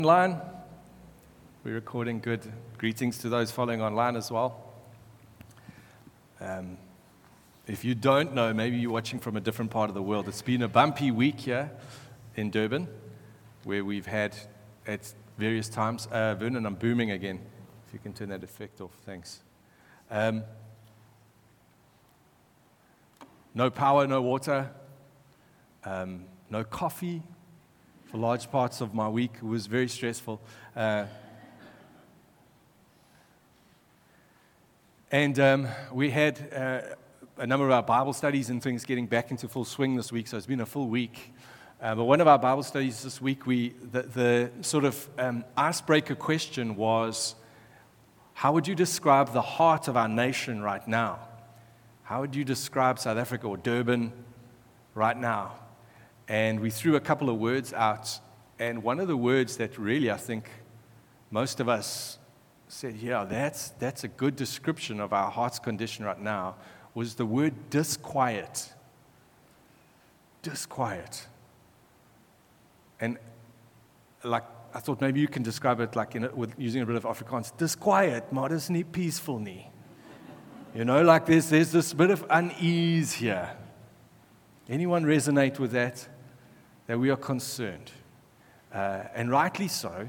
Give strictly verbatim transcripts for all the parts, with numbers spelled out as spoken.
Online. We're recording good greetings to those following online as well. Um, if you don't know, maybe you're watching from a different part of the world. It's been a bumpy week here in Durban, where we've had at various times. Uh, Vernon, I'm booming again. If you can turn that effect off, thanks. Um, no power, no water, um, no coffee. For large parts of my week, it was very stressful. Uh, and um, we had uh, a number of our Bible studies and things getting back into full swing this week, so it's been a full week. Uh, but one of our Bible studies this week, we the, the sort of um, icebreaker question was, how would you describe the heart of our nation right now? How would you describe South Africa or Durban right now? And we threw a couple of words out, and one of the words that really I think most of us said, yeah, that's, that's a good description of our heart's condition right now, was the word disquiet. Disquiet. And like, I thought maybe you can describe it like in a, with using a bit of Afrikaans. Disquiet, maar dis nie peaceful nie. You know, like there's, there's this bit of unease here. Anyone resonate with that? That we are concerned, uh, and rightly so.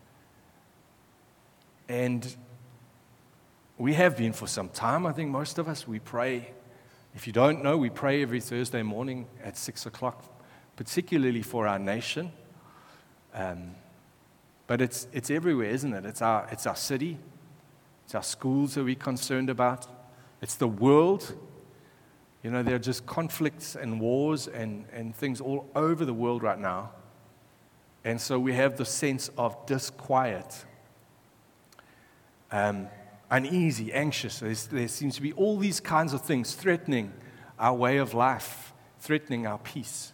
And we have been for some time. I think most of us, we pray. If you don't know, we pray every Thursday morning at six o'clock, particularly for our nation. Um, but it's it's everywhere, isn't it? It's our it's our city, it's our schools that we're concerned about. It's the world. You know, there are just conflicts and wars and, and things all over the world right now. And so we have the sense of disquiet, um, uneasy, anxious. There's, there seems to be all these kinds of things threatening our way of life, threatening our peace.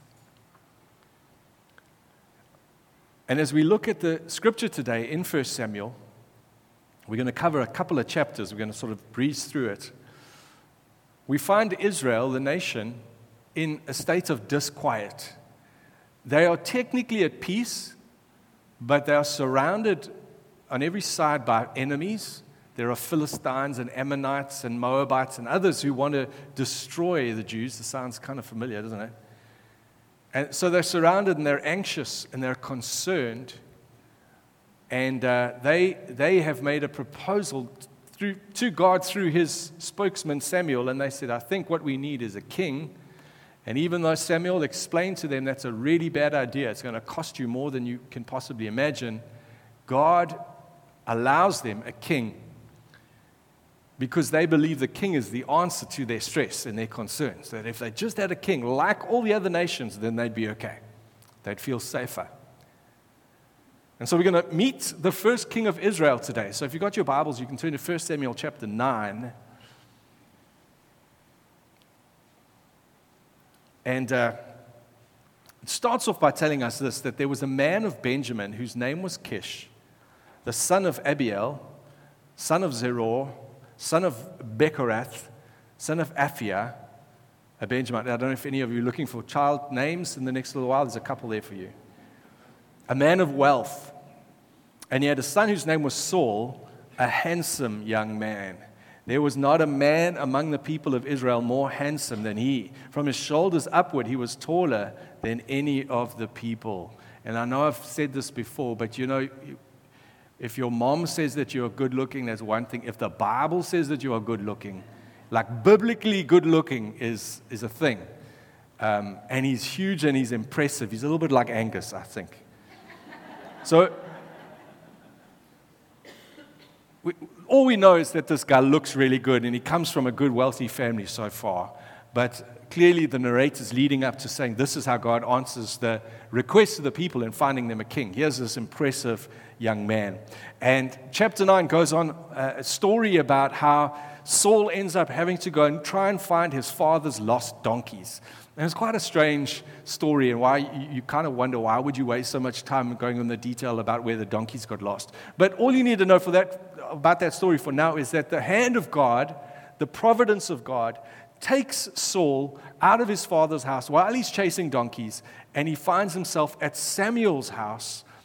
And as we look at the scripture today in First Samuel, we're going to cover a couple of chapters. We're going to sort of breeze through it. We find Israel, the nation, in a state of disquiet. They are technically at peace, but they are surrounded on every side by enemies. There are Philistines and Ammonites and Moabites and others who want to destroy the Jews. This sounds kind of familiar, doesn't it? And so they're surrounded and they're anxious and they're concerned. And uh, they, they have made a proposal Through, to God through his spokesman Samuel, and they said, I think what we need is a king. And even though Samuel explained to them that's a really bad idea, it's going to cost you more than you can possibly imagine, God allows them a king because they believe the king is the answer to their stress and their concerns. That if they just had a king like all the other nations, then they'd be okay. They'd feel safer. And so we're going to meet the first king of Israel today. So if you've got your Bibles, you can turn to First Samuel chapter nine. And uh, it starts off by telling us this, that there was a man of Benjamin whose name was Kish, the son of Abiel, son of Zeror, son of Bechorath, son of Aphiah, a Benjamin. I don't know if any of you are looking for child names in the next little while. There's a couple there for you. A man of wealth, and he had a son whose name was Saul, a handsome young man. There was not a man among the people of Israel more handsome than he. From his shoulders upward, he was taller than any of the people. And I know I've said this before, but you know, if your mom says that you're good looking, that's one thing. If the Bible says that you are good looking, like biblically good looking is, is a thing. Um, and he's huge and he's impressive. He's a little bit like Angus, I think. So, we, all we know is that this guy looks really good, and he comes from a good, wealthy family so far. But clearly the narrator's leading up to saying this is how God answers the request of the people in finding them a king. Here's this impressive young man. And chapter nine goes on uh, a story about how Saul ends up having to go and try and find his father's lost donkeys. And it's quite a strange story, and why you, you kind of wonder, why would you waste so much time going on the detail about where the donkeys got lost? But all you need to know for that about that story for now is that the hand of God, the providence of God, takes Saul out of his father's house while he's chasing donkeys, and he finds himself at Samuel's house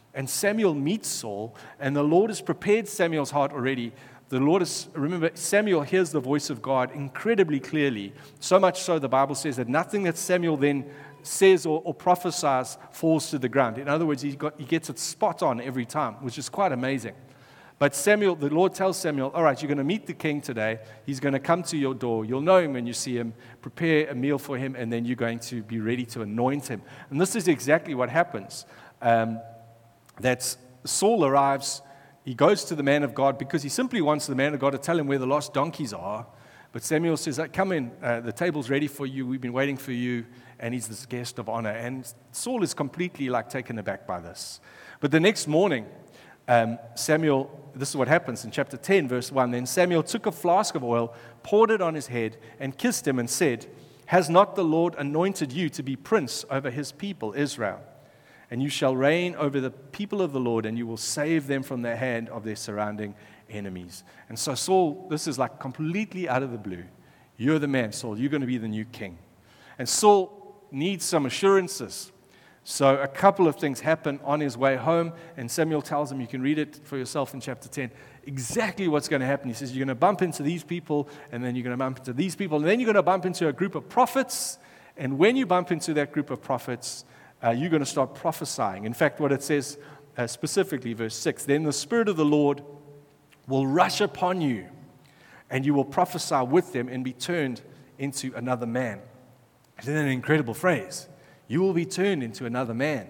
And Samuel meets Saul, and the Lord has prepared Samuel's heart already. The Lord is, remember, Samuel hears the voice of God incredibly clearly, so much so the Bible says that nothing that Samuel then says or, or prophesies falls to the ground. In other words, he, got, he gets it spot on every time, which is quite amazing. But Samuel, the Lord tells Samuel, all right, you're going to meet the king today. He's going to come to your door. You'll know him when you see him. Prepare a meal for him, and then you're going to be ready to anoint him. And this is exactly what happens. Um, that Saul arrives. He goes to the man of God because he simply wants the man of God to tell him where the lost donkeys are. But Samuel says, come in, uh, the table's ready for you, we've been waiting for you, and he's this guest of honor. And Saul is completely like taken aback by this. But the next morning, um, Samuel, this is what happens in chapter ten, verse one. Then Samuel took a flask of oil, poured it on his head, and kissed him and said, has not the Lord anointed you to be prince over his people, Israel? And you shall reign over the people of the Lord, and you will save them from the hand of their surrounding enemies. And so Saul, this is like completely out of the blue. You're the man, Saul. You're going to be the new king. And Saul needs some assurances. So a couple of things happen on his way home, and Samuel tells him, you can read it for yourself in chapter ten, exactly what's going to happen. He says, you're going to bump into these people, and then you're going to bump into these people, and then you're going to bump into a group of prophets, and when you bump into that group of prophets, Uh, you're going to start prophesying. In fact, what it says uh, specifically, verse six, then the Spirit of the Lord will rush upon you, and you will prophesy with them and be turned into another man. Isn't that an incredible phrase? You will be turned into another man.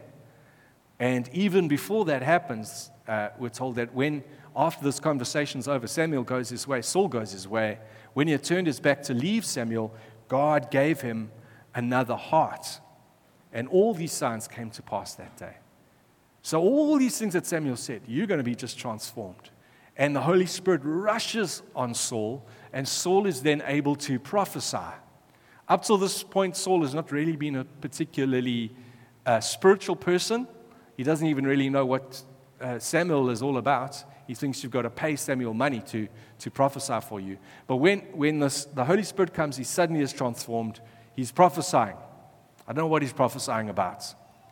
And even before that happens, uh, we're told that when, after this conversation's over, Samuel goes his way, Saul goes his way. When he had turned his back to leave Samuel, God gave him another heart. And all these signs came to pass that day. So all these things that Samuel said, you're going to be just transformed. And the Holy Spirit rushes on Saul, and Saul is then able to prophesy. Up till this point, Saul has not really been a particularly uh, spiritual person. He doesn't even really know what uh, Samuel is all about. He thinks you've got to pay Samuel money to, to prophesy for you. But when, when this, the Holy Spirit comes, he suddenly is transformed. He's prophesying. I don't know what he's prophesying about,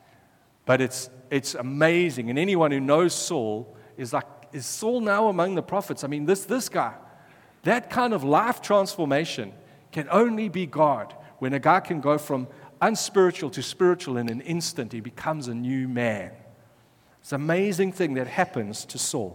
but it's it's amazing. And anyone who knows Saul is like, is Saul now among the prophets? I mean, this this guy, that kind of life transformation can only be God. When a guy can go from unspiritual to spiritual in an instant, he becomes a new man. It's an amazing thing that happens to Saul.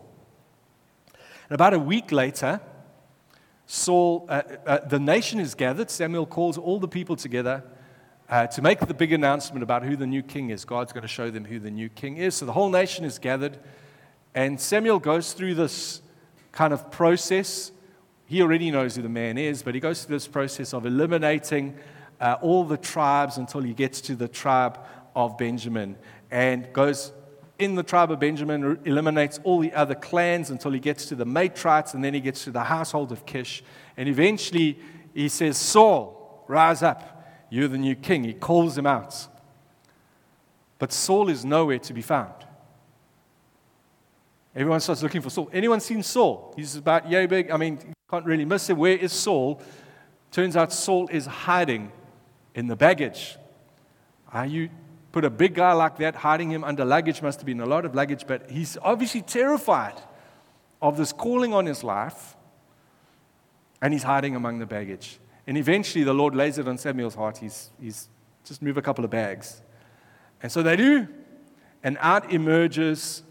And about a week later, Saul, uh, uh, the nation is gathered. Samuel calls all the people together Uh, to make the big announcement about who the new king is. God's going to show them who the new king is. So the whole nation is gathered, and Samuel goes through this kind of process. He already knows who the man is, but he goes through this process of eliminating uh, all the tribes until he gets to the tribe of Benjamin, and goes in the tribe of Benjamin, eliminates all the other clans until he gets to the matrites, and then he gets to the household of Kish, and eventually he says, Saul, rise up. You're the new king. He calls him out. But Saul is nowhere to be found. Everyone starts looking for Saul. Anyone seen Saul? He's about yay big. I mean, you can't really miss him. Where is Saul? Turns out Saul is hiding in the baggage. Uh, you put a big guy like that, hiding him under luggage, must have been a lot of luggage, but he's obviously terrified of this calling on his life, and he's hiding among the baggage. And eventually the Lord lays it on Samuel's heart. He's, he's just move a couple of bags. And so they do. And out emerges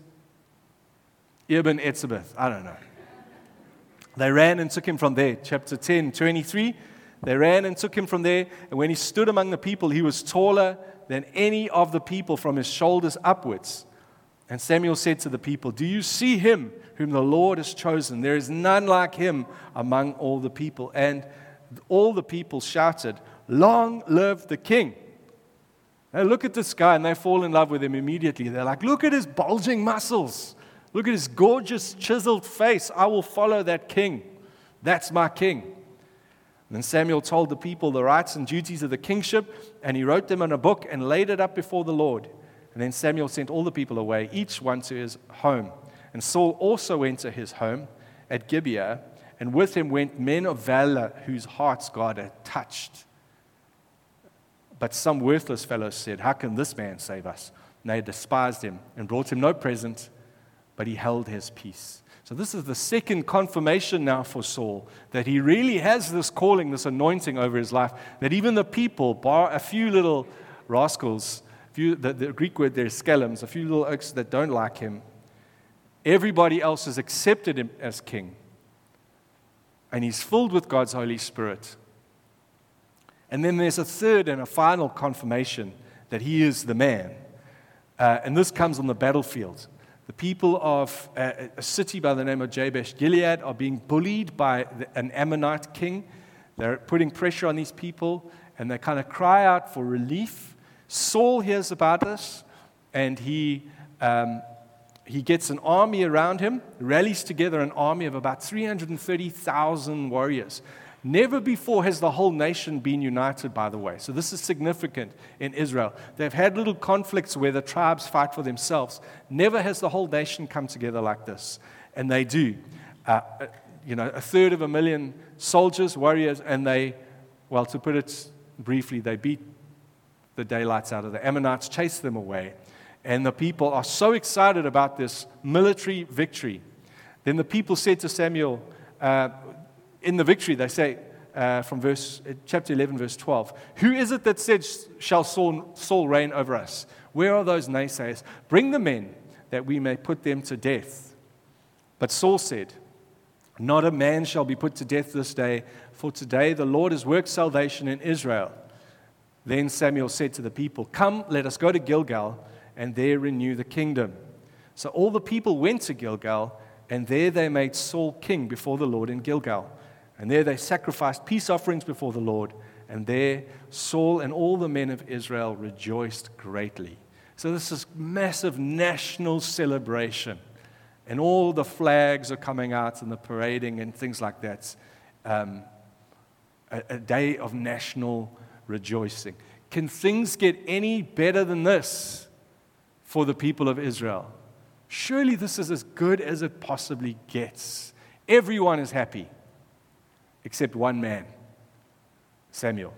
Ibn Etzebeth. I don't know. They ran and took him from there. Chapter ten, twenty-three. They ran and took him from there. And when he stood among the people, he was taller than any of the people from his shoulders upwards. And Samuel said to the people, do you see him whom the Lord has chosen? There is none like him among all the people. And all the people shouted, long live the king. They look at this guy and they fall in love with him immediately. They're like, look at his bulging muscles. Look at his gorgeous chiseled face. I will follow that king. That's my king. And then Samuel told the people the rights and duties of the kingship, and he wrote them in a book and laid it up before the Lord. And then Samuel sent all the people away, each one to his home. And Saul also went to his home at Gibeah, and with him went men of valor whose hearts God had touched. But some worthless fellows said, how can this man save us? And they despised him and brought him no present, but he held his peace. So this is the second confirmation now for Saul, that he really has this calling, this anointing over his life, that even the people, bar a few little rascals, a few, the, the Greek word there is skelems, a few little oaks that don't like him, everybody else has accepted him as king. And he's filled with God's Holy Spirit. And then there's a third and a final confirmation that he is the man. Uh, and this comes on the battlefield. The people of a, a city by the name of Jabesh Gilead are being bullied by the, an Ammonite king. They're putting pressure on these people, and they kind of cry out for relief. Saul hears about this, and he um, he gets an army around him, rallies together an army of about three hundred thirty thousand warriors. Never before has the whole nation been united, by the way. So this is significant in Israel. They've had little conflicts where the tribes fight for themselves. Never has the whole nation come together like this. And they do. Uh, you know, a third of a million soldiers, warriors, and they, well, to put it briefly, they beat the daylights out of the Ammonites, chase them away. And the people are so excited about this military victory. Then the people said to Samuel, uh, in the victory, they say, uh, from verse chapter eleven, verse twelve, who is it that said, shall Saul, Saul reign over us? Where are those naysayers? Bring the men, that we may put them to death. But Saul said, not a man shall be put to death this day, for today the Lord has worked salvation in Israel. Then Samuel said to the people, come, let us go to Gilgal, and there renew the kingdom. So all the people went to Gilgal, and there they made Saul king before the Lord in Gilgal. And there they sacrificed peace offerings before the Lord, and there Saul and all the men of Israel rejoiced greatly. So this is massive national celebration, and all the flags are coming out and the parading and things like that. Um, a, a day of national rejoicing. Can things get any better than this for the people of Israel? Surely this is as good as it possibly gets. Everyone is happy, except one man, Samuel.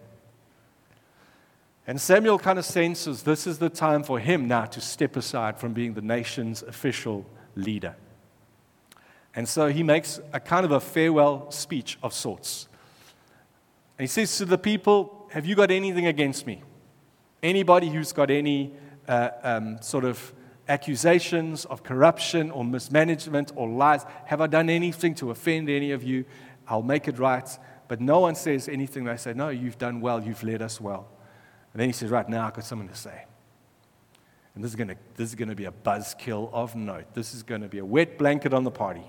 And Samuel kind of senses this is the time for him now to step aside from being the nation's official leader. And so he makes a kind of a farewell speech of sorts. And he says to the people, have you got anything against me? Anybody who's got any uh, um, sort of accusations of corruption or mismanagement or lies, have I done anything to offend any of you? I'll make it right. But no one says anything. They say, no, you've done well. You've led us well. And then he says, right now I've got something to say. And this is going to this is going to be a buzzkill of note. This is going to be a wet blanket on the party.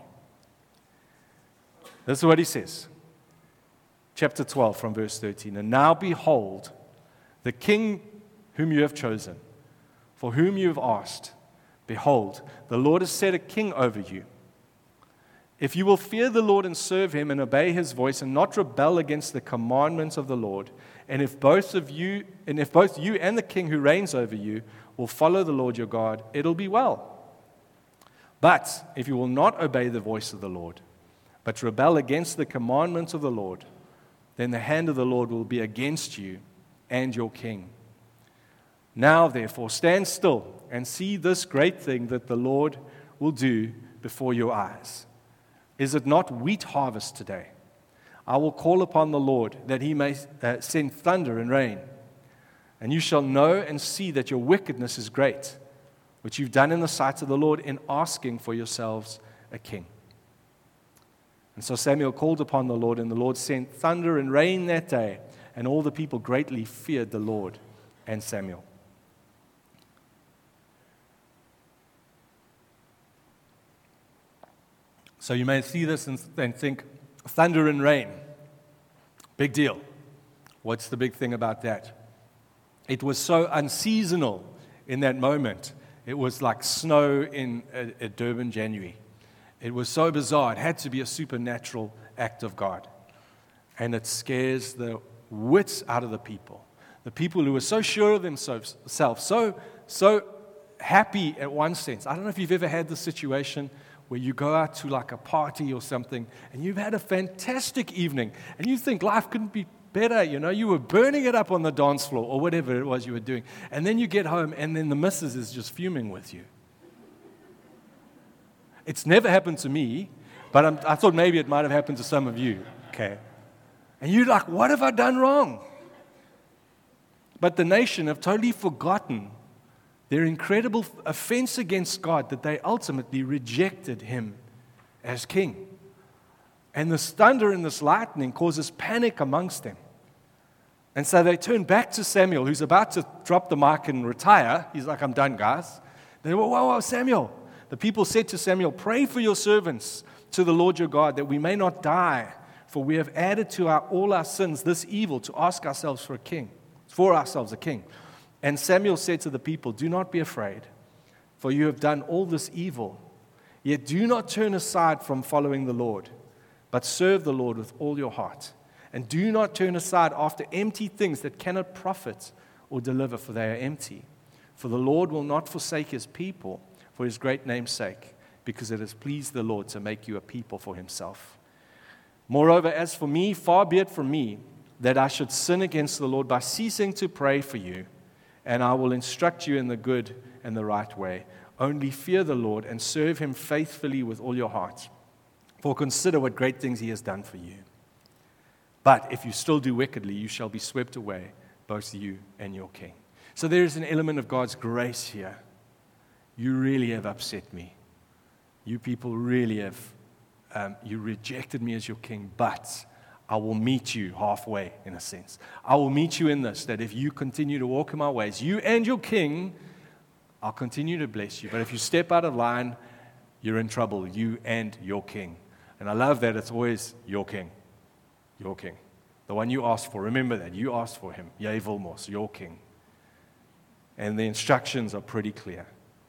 This is what he says. Chapter twelve from verse thirteen. And now behold, the king whom you have chosen, for whom you have asked, behold, the Lord has set a king over you. If you will fear the Lord and serve him and obey his voice and not rebel against the commandments of the Lord, and if both of you and if both you and the king who reigns over you will follow the Lord your God, it'll be well. But if you will not obey the voice of the Lord, but rebel against the commandments of the Lord, then the hand of the Lord will be against you and your king. Now, therefore, stand still and see this great thing that the Lord will do before your eyes. Is it not wheat harvest today? I will call upon the Lord that he may uh, send thunder and rain. And you shall know and see that your wickedness is great, which you've done in the sight of the Lord in asking for yourselves a king. And so Samuel called upon the Lord, and the Lord sent thunder and rain that day, and all the people greatly feared the Lord and Samuel. So you may see this and, and think, thunder and rain, big deal. What's the big thing about that? It was so unseasonal in that moment. It was like snow in a, a Durban January. It was so bizarre. It had to be a supernatural act of God. And it scares the wits out of the people. The people who were so sure of themselves, so, so happy at one sense. I don't know if you've ever had this situation where you go out to like a party or something, and you've had a fantastic evening, and you think life couldn't be better, you know, you were burning it up on the dance floor or whatever it was you were doing. And then you get home and then the missus is just fuming with you. It's never happened to me, but I'm, I thought maybe it might have happened to some of you, okay? And you're like, what have I done wrong? But the nation have totally forgotten their incredible offense against God, that they ultimately rejected him as king. And this thunder and this lightning causes panic amongst them. And so they turn back to Samuel, who's about to drop the mic and retire. He's like, I'm done, guys. They go, whoa, whoa, Samuel. The people said to Samuel, pray for your servants to the Lord your God, that we may not die, for we have added to our, all our sins this evil to ask ourselves for a king, for ourselves a king. And Samuel said to the people, do not be afraid, for you have done all this evil. Yet do not turn aside from following the Lord, but serve the Lord with all your heart. And do not turn aside after empty things that cannot profit or deliver, for they are empty. For the Lord will not forsake his people for his great name's sake, because it has pleased the Lord to make you a people for himself. Moreover, as for me, far be it from me that I should sin against the Lord by ceasing to pray for you, and I will instruct you in the good and the right way. Only fear the Lord and serve him faithfully with all your heart. For consider what great things he has done for you. But if you still do wickedly, you shall be swept away, both you and your king. So there is an element of God's grace here. You really have upset me. You people really have, um, you rejected me as your king, but I will meet you halfway, in a sense. I will meet you in this, that if you continue to walk in my ways, you and your king, I'll continue to bless you. But if you step out of line, you're in trouble, you and your king. And I love that it's always your king, your king. The one you asked for. Remember that. You asked for him. Yea, Vilmos, your king. And the instructions are pretty clear.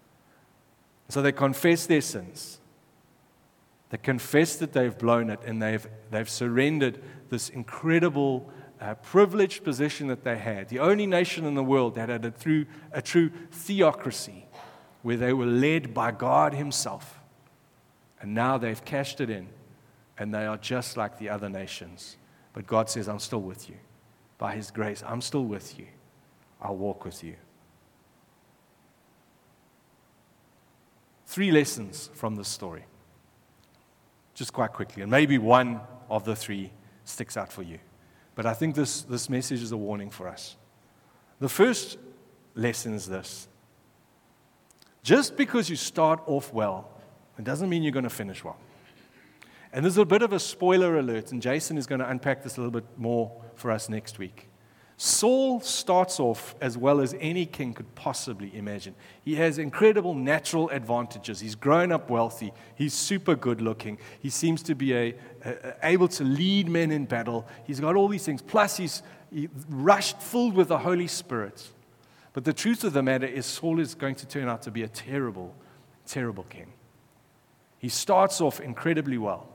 So they confess their sins. They confess that they've blown it, and they've, they've surrendered this incredible, uh, privileged position that they had. The only nation in the world that had a, through, a true theocracy, where they were led by God himself. And now they've cashed it in, and they are just like the other nations. But God says, I'm still with you. By his grace, I'm still with you. I'll walk with you. Three lessons from this story. Just quite quickly. And maybe one of the three sticks out for you. But I think this, this message is a warning for us. The first lesson is this. Just because you start off well, it doesn't mean you're going to finish well. And there's a bit of a spoiler alert, and Jason is going to unpack this a little bit more for us next week. Saul starts off as well as any king could possibly imagine. He has incredible natural advantages. He's grown up wealthy. He's super good looking. He seems to be a, a, able to lead men in battle. He's got all these things. Plus, he's he rushed, filled with the Holy Spirit. But the truth of the matter is Saul is going to turn out to be a terrible, terrible king. He starts off incredibly well,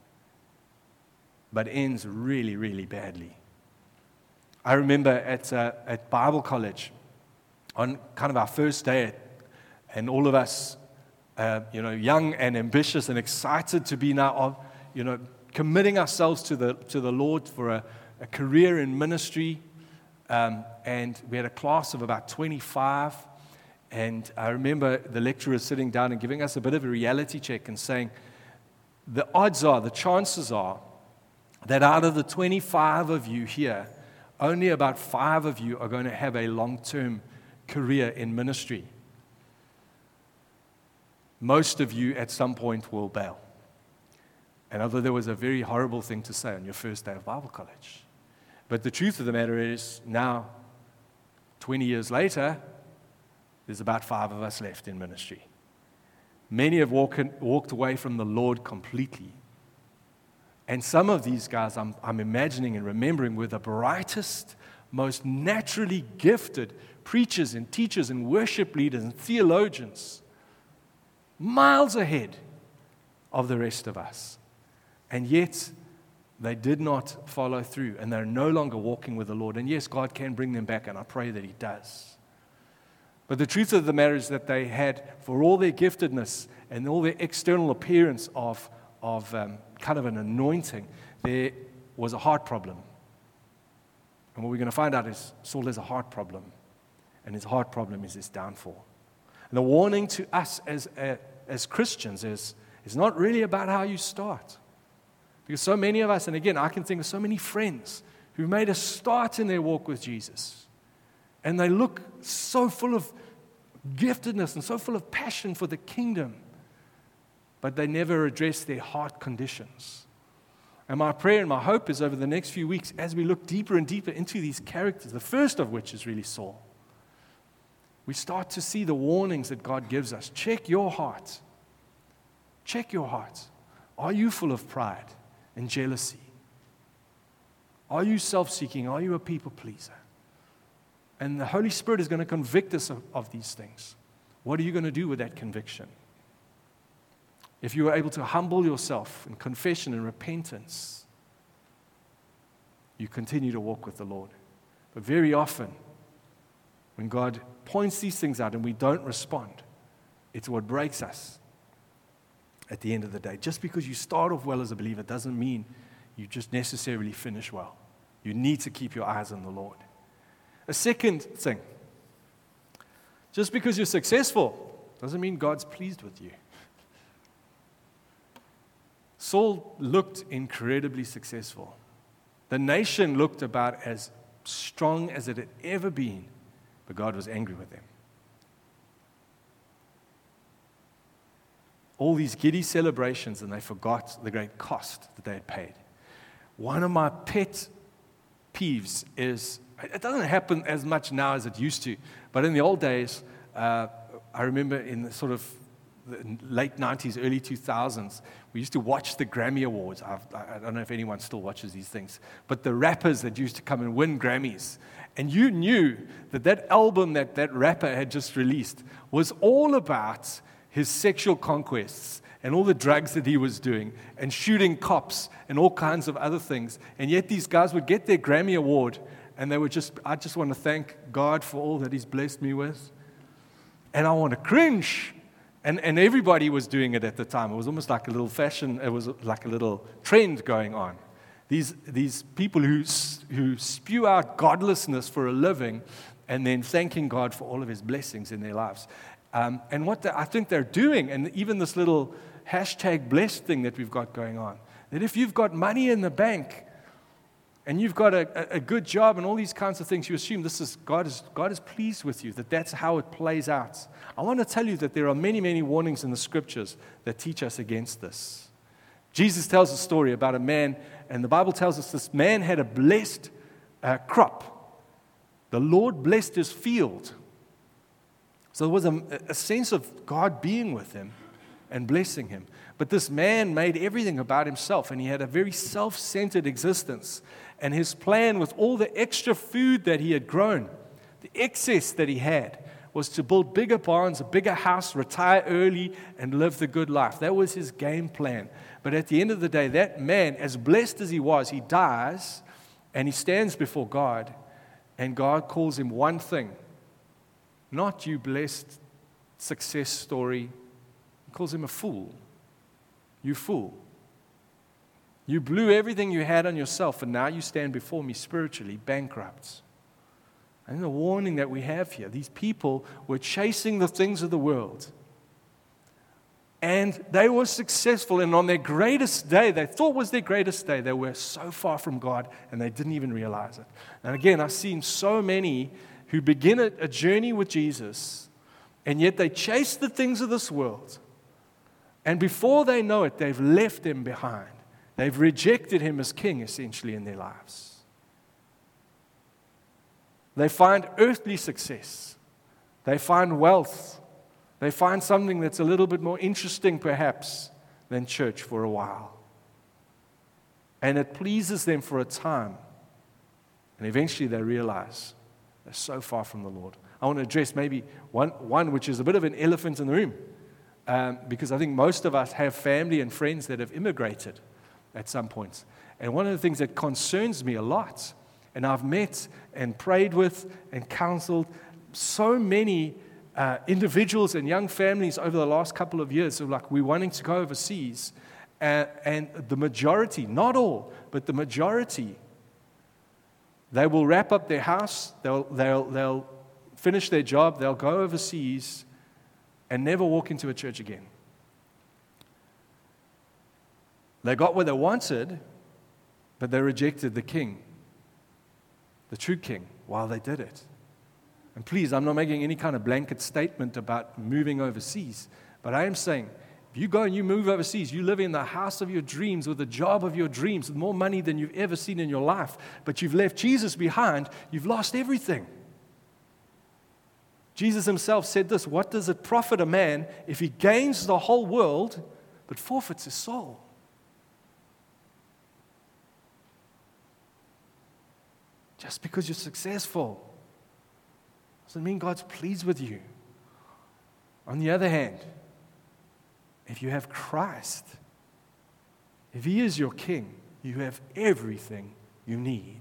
but ends really, really badly. I remember at uh, at Bible college, on kind of our first day, at, and all of us, uh, you know, young and ambitious and excited to be now, you know, committing ourselves to the to the Lord for a, a career in ministry. Um, and we had a class of about twenty-five. And I remember the lecturer sitting down and giving us a bit of a reality check and saying, the odds are, the chances are, that out of the twenty-five of you here, only about five of you are going to have a long-term career in ministry. Most of you at some point will bail. And although there was a very horrible thing to say on your first day of Bible college. But the truth of the matter is, now, twenty years later, there's about five of us left in ministry. Many have walk, walked away from the Lord completely. And some of these guys, I'm, I'm imagining and remembering, were the brightest, most naturally gifted preachers and teachers and worship leaders and theologians, miles ahead of the rest of us. And yet, they did not follow through, and they're no longer walking with the Lord. And yes, God can bring them back, and I pray that he does. But the truth of the matter is that they had, for all their giftedness and all their external appearance of of um, kind of an anointing, there was a heart problem. And what we're going to find out is Saul has a heart problem, and his heart problem is his downfall. And the warning to us as, uh, as Christians is, is not really about how you start. Because so many of us, and again, I can think of so many friends who made a start in their walk with Jesus. And they look so full of giftedness and so full of passion for the kingdom, but they never address their heart conditions. And my prayer and my hope is over the next few weeks, as we look deeper and deeper into these characters, the first of which is really Saul, we start to see the warnings that God gives us. Check your heart. Check your heart. Are you full of pride and jealousy? Are you self-seeking? Are you a people pleaser? And the Holy Spirit is going to convict us of, of these things. What are you going to do with that conviction? If you are able to humble yourself in confession and repentance, you continue to walk with the Lord. But very often, when God points these things out and we don't respond, it's what breaks us at the end of the day. Just because you start off well as a believer doesn't mean you just necessarily finish well. You need to keep your eyes on the Lord. A second thing, just because you're successful doesn't mean God's pleased with you. Saul looked incredibly successful. The nation looked about as strong as it had ever been, but God was angry with them. All these giddy celebrations, and they forgot the great cost that they had paid. One of my pet peeves is, it doesn't happen as much now as it used to, but in the old days, uh, I remember in the sort of the late nineties, early two thousands, we used to watch the Grammy Awards. I've, I don't know if anyone still watches these things, but the rappers that used to come and win Grammys, and you knew that that album that that rapper had just released was all about his sexual conquests and all the drugs that he was doing and shooting cops and all kinds of other things. And yet these guys would get their Grammy Award and they would just, I just want to thank God for all that he's blessed me with. And I want to cringe. And, and everybody was doing it at the time. It was almost like a little fashion, it was like a little trend going on. These, these people who, who spew out godlessness for a living and then thanking God for all of his blessings in their lives. Um, and what the, I think they're doing, and even this little hashtag blessed thing that we've got going on, that if you've got money in the bank and you've got a, a good job and all these kinds of things, you assume this is God is God is pleased with you, that that's how it plays out. I want to tell you that there are many, many warnings in the scriptures that teach us against this. Jesus tells a story about a man, and the Bible tells us this man had a blessed uh, crop. The Lord blessed his field. So there was a, a sense of God being with him and blessing him. But this man made everything about himself, and he had a very self-centered existence. And his plan with all the extra food that he had grown, the excess that he had, was to build bigger barns, a bigger house, retire early, and live the good life. That was his game plan. But at the end of the day, that man, as blessed as he was, he dies, and he stands before God, and God calls him one thing. Not you blessed success story. He calls him a fool. You fool. You blew everything you had on yourself, and now you stand before me spiritually bankrupt. And the warning that we have here, these people were chasing the things of the world. And they were successful, and on their greatest day, they thought was their greatest day, they were so far from God, and they didn't even realize it. And again, I've seen so many who begin a, a journey with Jesus, and yet they chase the things of this world. And before they know it, they've left him behind. They've rejected him as king, essentially, in their lives. They find earthly success. They find wealth. They find something that's a little bit more interesting, perhaps, than church for a while. And it pleases them for a time. And eventually they realize they're so far from the Lord. I want to address maybe one, one which is a bit of an elephant in the room. Um, because I think most of us have family and friends that have immigrated at some point. And one of the things that concerns me a lot, and I've met and prayed with and counseled so many uh, individuals and young families over the last couple of years who are like, we're wanting to go overseas. Uh, and the majority, not all, but the majority They will wrap up their house, they'll, they'll, they'll finish their job, they'll go overseas and never walk into a church again. They got what they wanted, but they rejected the king, the true king, while they did it. And please, I'm not making any kind of blanket statement about moving overseas, but I am saying, if you go and you move overseas, you live in the house of your dreams with the job of your dreams with more money than you've ever seen in your life, but you've left Jesus behind, you've lost everything. Jesus himself said this, what does it profit a man if he gains the whole world but forfeits his soul? Just because you're successful doesn't mean God's pleased with you. On the other hand, if you have Christ, if He is your King, you have everything you need.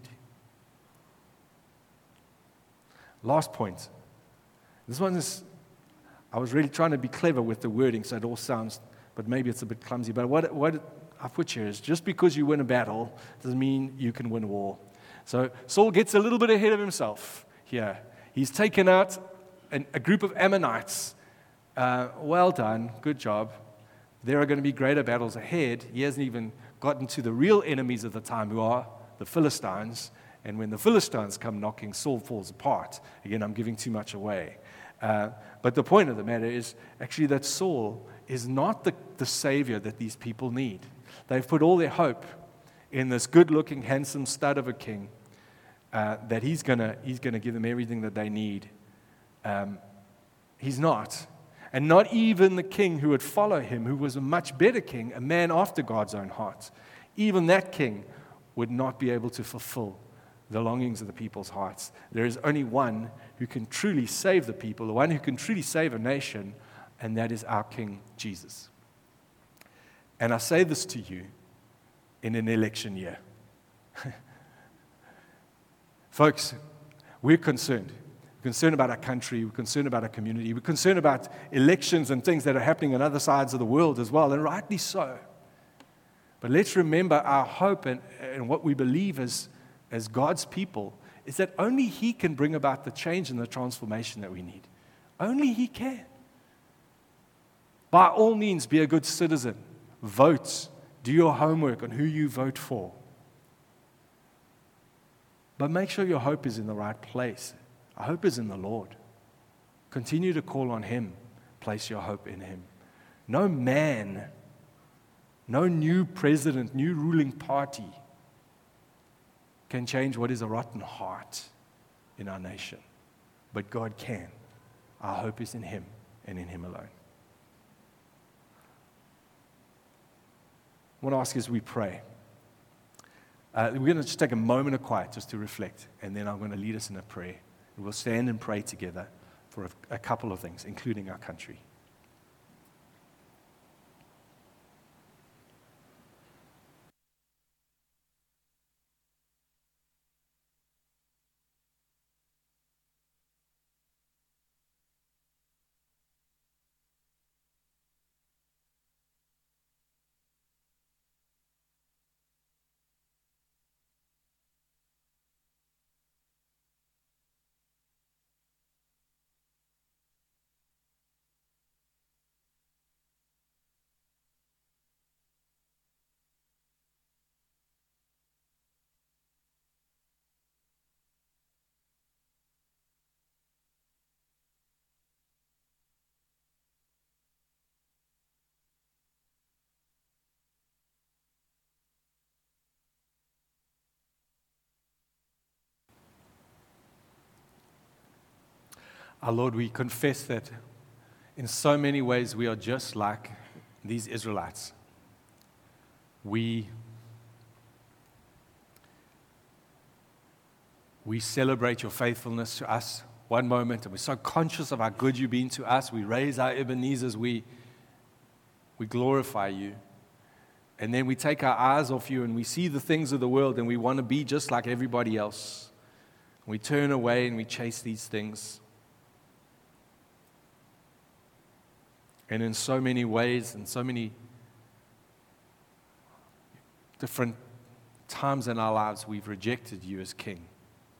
Last point. This one is, I was really trying to be clever with the wording so it all sounds, but maybe it's a bit clumsy. But what, what I put here is, just because you win a battle doesn't mean you can win a war. So Saul gets a little bit ahead of himself here. He's taken out an, a group of Ammonites. Uh, well done, good job. There are going to be greater battles ahead. He hasn't even gotten to the real enemies of the time, who are the Philistines. And when the Philistines come knocking, Saul falls apart. Again, I'm giving too much away. Uh, but the point of the matter is actually that Saul is not the, the savior that these people need. They've put all their hope in this good-looking, handsome stud of a king, uh, that he's gonna he's gonna give them everything that they need. Um, he's not. And not even the king who would follow him, who was a much better king, a man after God's own heart, even that king would not be able to fulfill the longings of the people's hearts. There is only one who can truly save the people, the one who can truly save a nation, and that is our King, Jesus. And I say this to you in an election year. Folks, we're concerned. We're concerned about our country. We're concerned about our community. We're concerned about elections and things that are happening on other sides of the world as well, and rightly so. But let's remember our hope and, and what we believe as, as God's people is that only He can bring about the change and the transformation that we need. Only He can. By all means, be a good citizen. Vote. Do your homework on who you vote for. But make sure your hope is in the right place. Our hope is in the Lord. Continue to call on Him. Place your hope in Him. No man, no new president, new ruling party can change what is a rotten heart in our nation. But God can. Our hope is in Him and in Him alone. I want to ask you as we pray. Uh, we're going to just take a moment of quiet just to reflect, and then I'm going to lead us in a prayer. And we'll stand and pray together for a, a couple of things, including our country. Our Lord, we confess that in so many ways we are just like these Israelites. We, we celebrate your faithfulness to us one moment, and we're so conscious of how good you've been to us. We raise our Ebenezers, we, we glorify you. And then we take our eyes off you and we see the things of the world and we want to be just like everybody else. We turn away and we chase these things. And in so many ways, in so many different times in our lives, we've rejected you as King.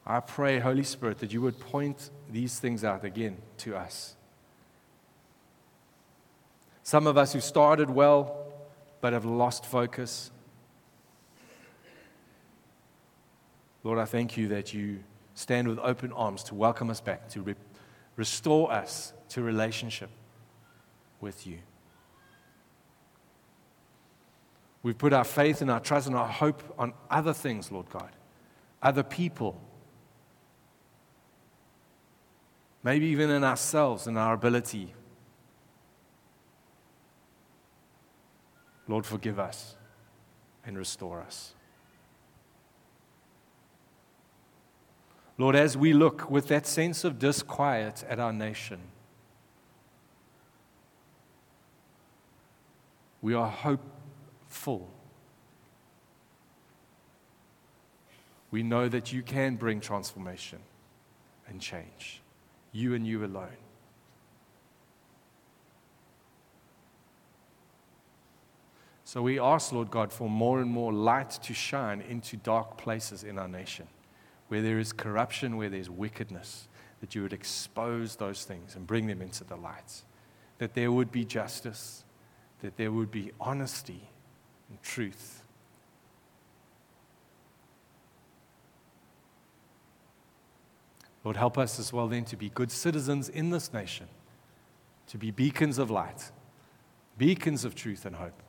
I pray, Holy Spirit, that you would point these things out again to us. Some of us who started well but have lost focus. Lord, I thank you that you stand with open arms to welcome us back, to re- restore us to relationship with you. We've put our faith and our trust and our hope on other things, Lord God, other people, maybe even in ourselves and our ability. Lord, forgive us and restore us. Lord, as we look with that sense of disquiet at our nation, we are hopeful. We know that you can bring transformation and change, you and you alone. So we ask, Lord God, for more and more light to shine into dark places in our nation, where there is corruption, where there's wickedness, that you would expose those things and bring them into the light, that there would be justice, that there would be honesty and truth. Lord, help us as well then to be good citizens in this nation, to be beacons of light, beacons of truth and hope,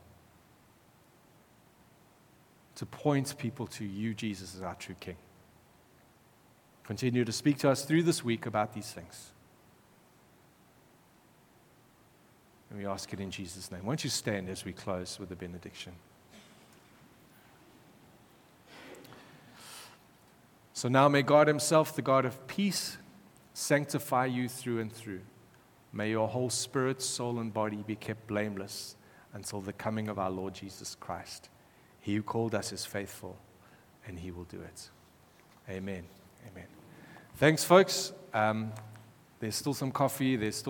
to point people to you, Jesus, as our true King. Continue to speak to us through this week about these things. And we ask it in Jesus' name. Won't you stand as we close with the benediction? So now may God himself, the God of peace, sanctify you through and through. May your whole spirit, soul, and body be kept blameless until the coming of our Lord Jesus Christ. He who called us is faithful, and he will do it. Amen. Amen. Thanks, folks. Um, there's still some coffee. There's still